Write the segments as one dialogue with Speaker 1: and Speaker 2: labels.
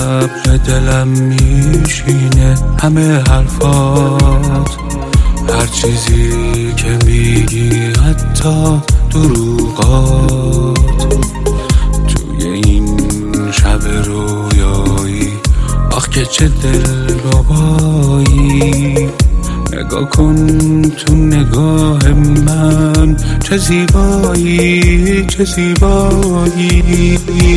Speaker 1: قبل دلم میشینه همه حرفات، هر چیزی که میگی حتی دروغات. توی این شب رویایی آخ که چه دلربایی، نگاه کن تو نگاه من چه زیبایی چه زیبایی.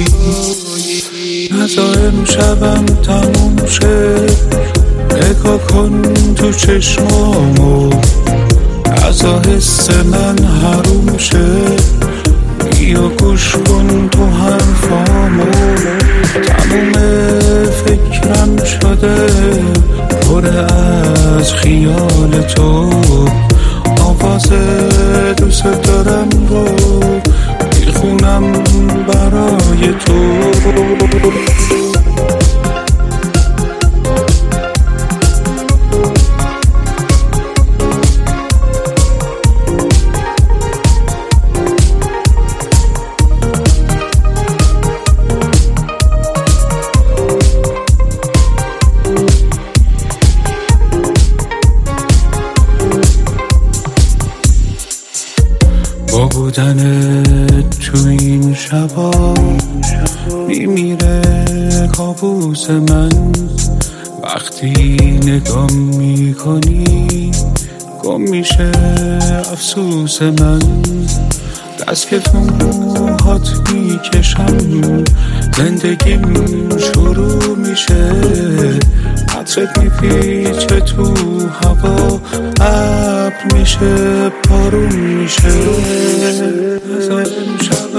Speaker 1: نذار امشبم تموم شه، نگاه کن تو چشمامو، نذار حس من حروم شه، بیا گوش کن تو حرفامو. تموم فکرم شده پر از خیال تو، آواز دوست دارم رو میخونم برای تو. با بودنت تو این شبا میمیره کابوس من، وقتی نگاه میکنی گم میشه افسوس من. دست که تو موهات میکشم زندگیم شروع میشه، عطرت میپیچه تو هوا ابر میشه بارون میشه.